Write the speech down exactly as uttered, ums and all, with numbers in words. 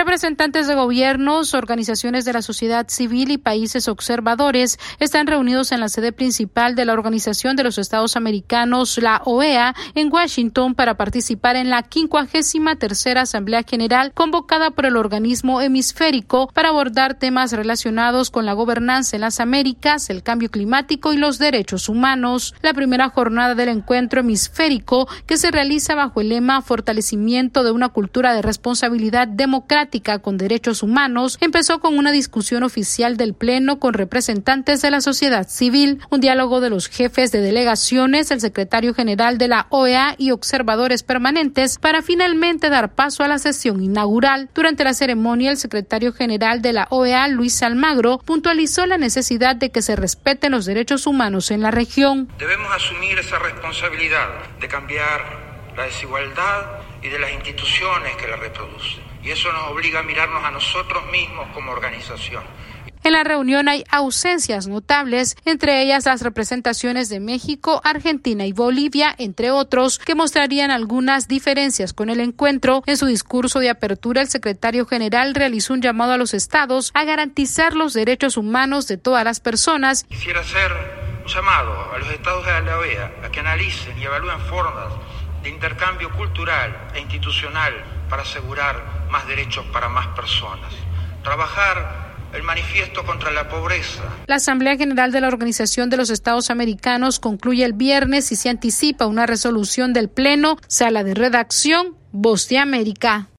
Representantes de gobiernos, organizaciones de la sociedad civil y países observadores están reunidos en la sede principal de la Organización de los Estados Americanos, la O E A, en Washington para participar en la quincuagésima tercera Asamblea General convocada por el organismo hemisférico para abordar temas relacionados con la gobernanza en las Américas, el cambio climático y los derechos humanos. La primera jornada del encuentro hemisférico, que se realiza bajo el lema Fortalecimiento de una cultura de responsabilidad democrática con derechos humanos, empezó con una discusión oficial del Pleno con representantes de la sociedad civil, un diálogo de los jefes de delegaciones, el secretario general de la O E A y observadores permanentes para finalmente dar paso a la sesión inaugural. Durante la ceremonia, el secretario general de la O E A, Luis Almagro, puntualizó la necesidad de que se respeten los derechos humanos en la región. Debemos asumir esa responsabilidad de cambiar la desigualdad y de las instituciones que la reproducen. Y eso nos obliga a mirarnos a nosotros mismos como organización. En la reunión hay ausencias notables, entre ellas las representaciones de México, Argentina y Bolivia, entre otros, que mostrarían algunas diferencias con el encuentro. En su discurso de apertura, el secretario general realizó un llamado a los estados a garantizar los derechos humanos de todas las personas. Quisiera hacer un llamado a los estados de la O E A a que analicen y evalúen formas de intercambio cultural e institucional para asegurar más derechos para más personas. Trabajar el manifiesto contra la pobreza. La Asamblea General de la Organización de los Estados Americanos concluye el viernes y se anticipa una resolución del Pleno. Sala de redacción, Voz de América.